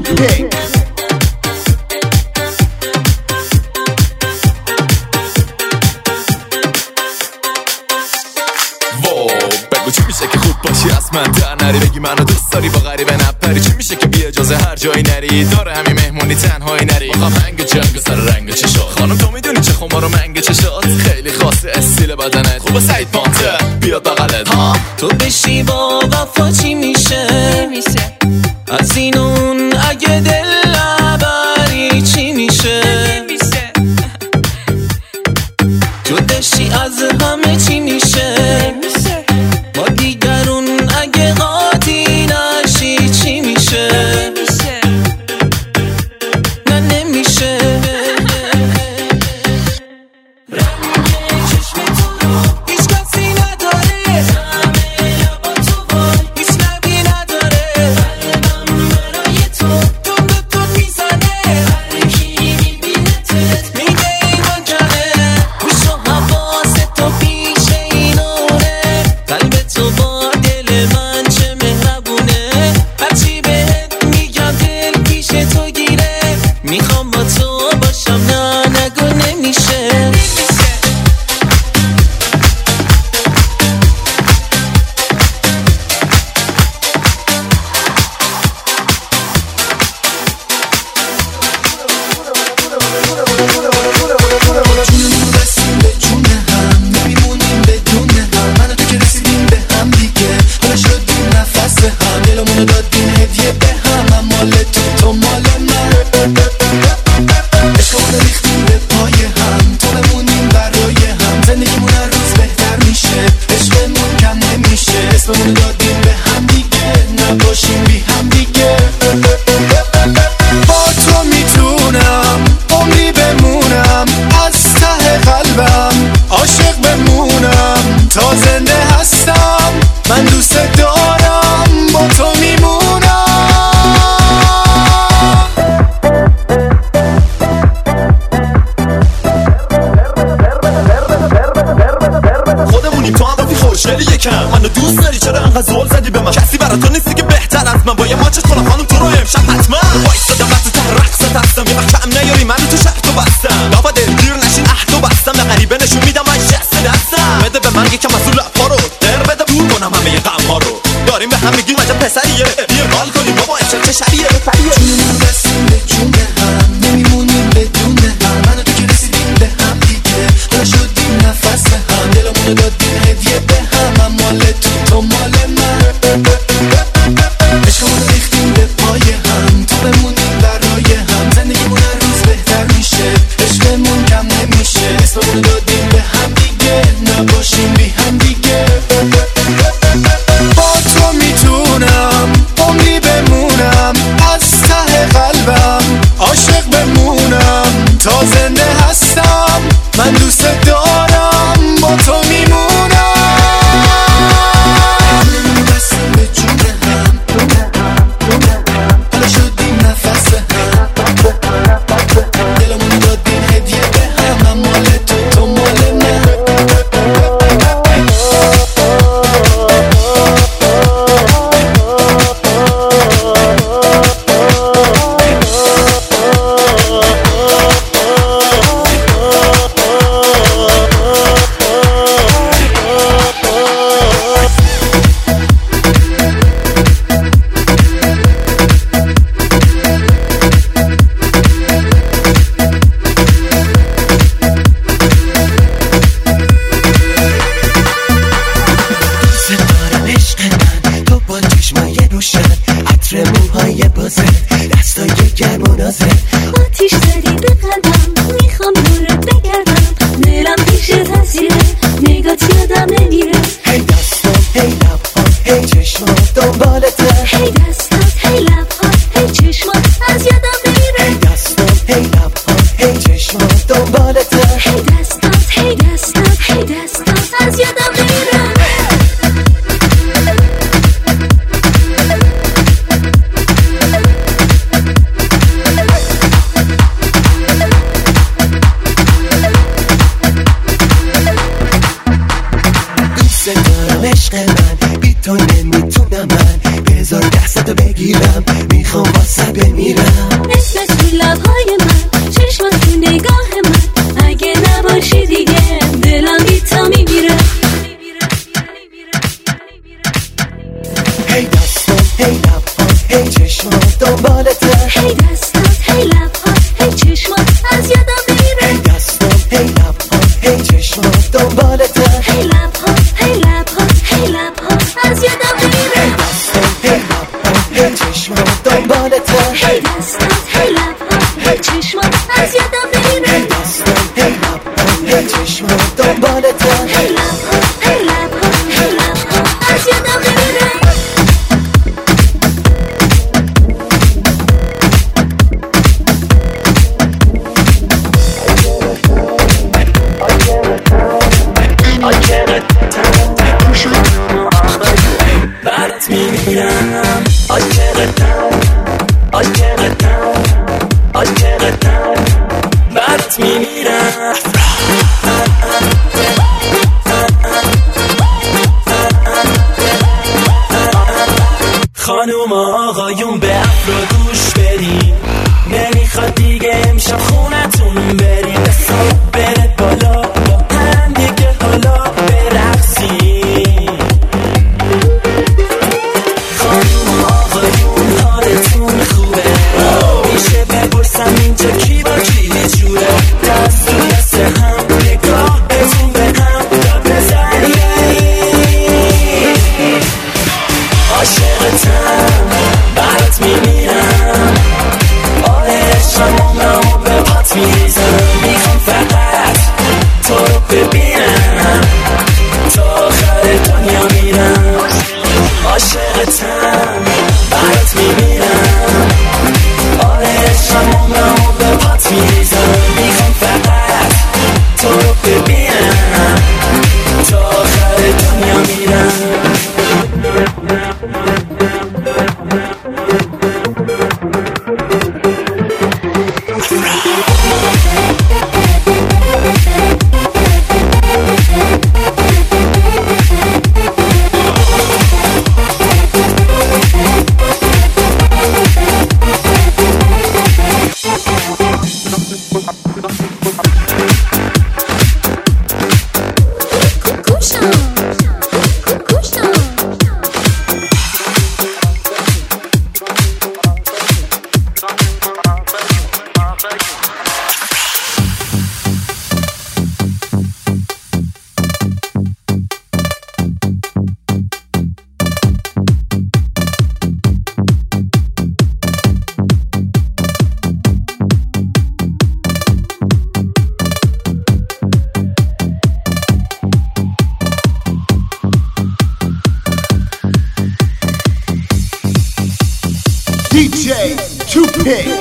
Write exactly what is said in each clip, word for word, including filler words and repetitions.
Hey. بگو چی میشه که خوب باشی از من در نری، بگی منو دوست داری با غریبه نپری، چی میشه که بی اجازه هر جایی نری، داره همین مهمونی تنهایی نری، آقا منگ جنگ سر رنگ چشات، خانم تو میدونی چه خمار و منگ چشات، خیلی خاصه استیل بدنت خوبه سعید پانته بیاد بغلت ها، تو بشی با وفا چی میشه میشه از این اون اگه دل نبری چی میشه میشه جدشی از همه چی میشه میشه با دیگرون اگه قاطی نشی چی میشه میشه نه نمیشه رنگ چشم تو رو هیچ کسی نداره، همه لبا تو وای هیچ لبی نداره، قلبم برای تو دون دون دون میزنه، هر کی میبینتت میگه این منجره، گوش و حواست تو پیش اینونه، قلب تو با دل من چه مهربونه، هرچی بهت میگم دل پیش تو گیره، میخوام با تو باشم نه نگو نمیشه جونمون رسیم به جون هم، نمیمونیم بدون هم، من و تو که رسیدیم به هم دیگه، حالا شدیم نفس هم، دلمونو دادیم هدیه به هم، من مال تو تو مال من، عشقمونو ریختیم به پای هم، تو بمونیم برای هم، زندگیمون هر روز بهتر میشه، عشقمون کم نمیشه، اسممونو دادیم به هم دیگه، نباشیم بی هم دیگه، با تو میتونم عمری بمونم، از ته قلبم عاشق بمونم، تا زنده هستم من دوست دارم، با تو میمونم. خودمونیم تو هم رفی خوشگلی یکم، منو دوست داری چرا انقدر زول زدی به من، کسی برا تو نیستی که بهتر از من، با یه ماچت کنم خانم تو رو امشب حتما وایسادم وقت ته رقصت هستم، یه وقت کم نیاری منو تو شهر تو بستم، لابا دلگیر نشین اهدو بستم، به غریبه نشون میدم من جست دستم، بده به من یکم از اون لپا رو در بده دور کنم همه غم ها رو، داریم به هم میگیم عجب پسریه، بیا حال کنیم بابا امشب چه شبیه جونمون رسیم به جون هم، نمیمونیم بدون هم، من و تو که رسیدیم به هم دیگه، حالا شدیم نفس هم، دلمونو دادیم هدیه به هم، من مال تو تو مال من، عشقمونو ریختیم به پای هم، تو بمونیم برای هم، زندگیمون هر روز بهتر میشه، عشقمون کم نمیشه، اسممونو دادیم به هم دیگه، نباشیم بی هم دیگه، با تو میتونم عمری بمونم، از ته قلبم عاشق بمونم، تا زنده هستم من دوست دارم، با تو میمونم. رسیم به جون هم، حالا شدیم نفس هم، دلمونو دادیم هدیه به هم، من مال تو تو مال من. آتیش زدی به قلبم، میخوام دورت بگردم، دلم پیشت هستیره، نگات یادم نمیره، هی دستات هی لبات هی چشمات دنبالته، هی دستات هی لبات هی چشمات از یادم نمیره، هی دستات هی لبات هی چشمات دنبالته، هی دستات هی دستات هی دستات از یادم نمیره. عشق من بی تو نمیتونم من بذار دستتو بگیرم، میخوام واسه بمیرم. اسمت تو لبهای من، چشمات تو نگاه من، اگه نباشی دیگه دلم بی تا میمیره. هی دستات هی لبات هی چشمات دنبالتم، هی دستات هی لبات هی چشمات از یادم میره. هی دستات هی لبات هی چشمات دنبالتم، هی لبات هی لبات هی لبات از یادم میره. هی دستات هی لبات هی چشمات دنبالتم، هی دستات هی لبات هی چشمات از یادم میره. هی دستات هی لبات هی چشمات دنبالتم، هی لبات هی لبات هی لبات از یادم میره. برات میمیرم I can't let down I can't let down I can't let down برات میمیرم خانوم آقایون به افرا گوش بریم، نمیخواد دیگه امشب خونتون بریم. حساب بره بالا با هم دیگه حالا برقصیم. خانوم آقایون حالتون خوبه؟ میشه بپرسم اینجا کی با کی جوره؟ دست تو دست هم نگاهتون به هم داد بزنیم. عاشقتم برات میمیرم، آره عشقم عمرمو به پات میریزم. میخوام فقط تو رو ببینم، تا آخر دنیا میرم. عاشقتم برات میمیرم، آره عشقم عمرمو به پات میریزم. میخوام فقط تو رو ببینم، تا آخر دنیا میرم. D J Toothpick.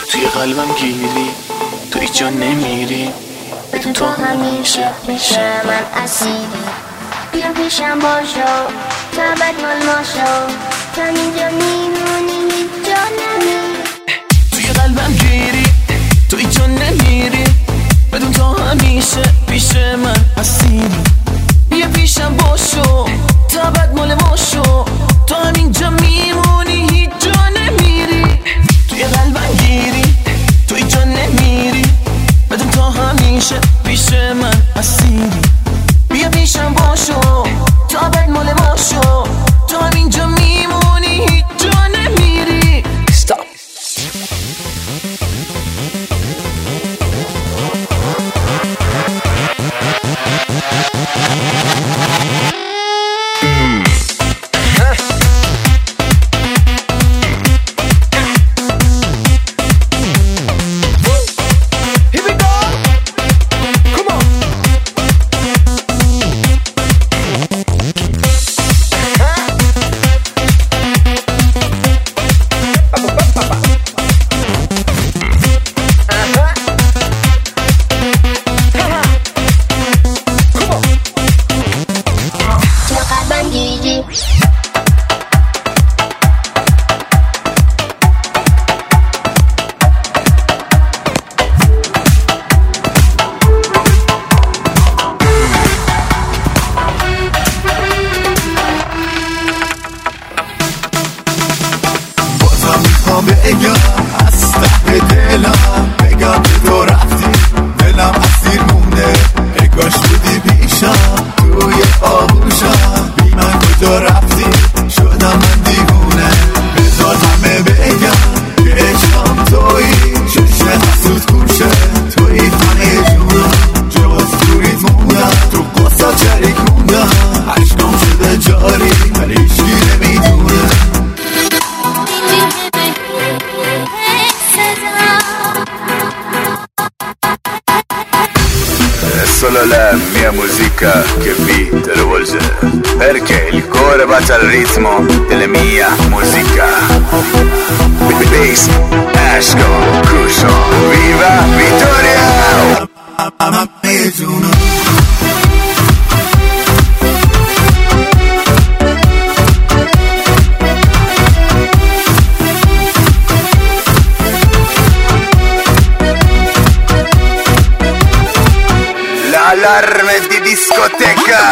توی قلبم گیری، تو هیچ جا نمیری، بدون تو همیشه میشه من اسیری. بیا پیشم باشو، تبت مال ما شو، تا اینجا میمونی هیچ جا نمیری. توی قلبم گیری، تو هیچ جا نمیری، بدون تو همیشه پیش من اسیری. بیا پیشم باشو، تبت مال ما شو، تا همینجا میمونی هیچ جا نمیری. توی قلبم گیری، تو هیچ جا نمیری، بدون تو همیشه پیش من اسیری. بیا پیشم باشو، تبت مال ما شو، تا همینجا میمونی هیچ جا نمیری. Stop. بگم از ته دلم، بگم که تو رفتی، دلم اسیر مونده، ای کاش بودی پیشم توی آغوشم. بی من کجا رفتی، شدم من دیوونه، بذار همه بگم که عشقم تویی. چشم حسود کوشه توی همه جونم، جواز توریت موندم، تو قصد شریک موندم، عشقم شده جاری ولی هیچکی نمیدونه. Solo la mia musica che vi travolge, perché il cuore bacia al ritmo della mia musica. Bass, Ashko, Cusho, viva Vittoria! Allarme di discoteca.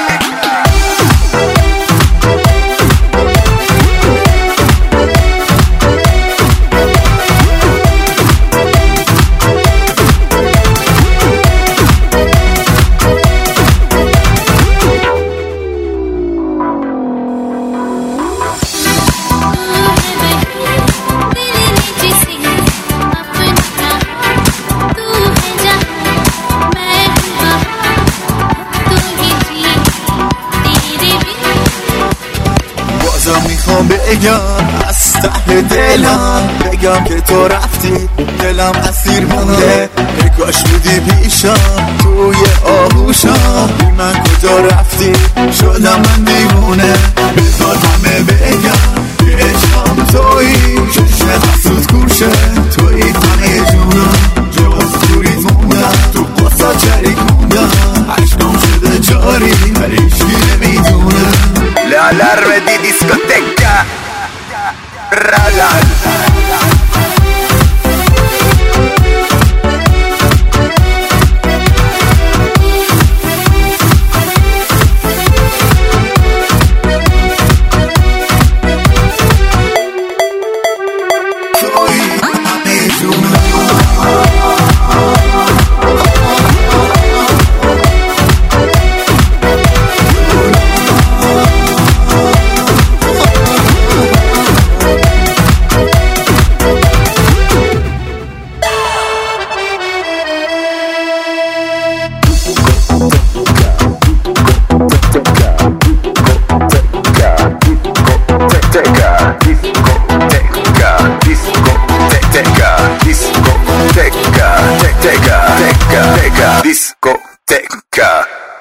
میخوام بگم از ته دلم، بگم که تو رفتی، دلم اسیر مونده، ای کاش بودی پیشم توی آغوشم. بی من کجا رفتی، شدم من دیوونه، بذار همه بگم که عشقم تویی. چشم حسود کوشه توی همه جونم، جواز توریت موندم، تو قصد شریک موندم، عشقم شده جاری ولی هیچکی نمیدونه. L'allarme di discoteca. Ralal. Discoteca, discoteca, discoteca.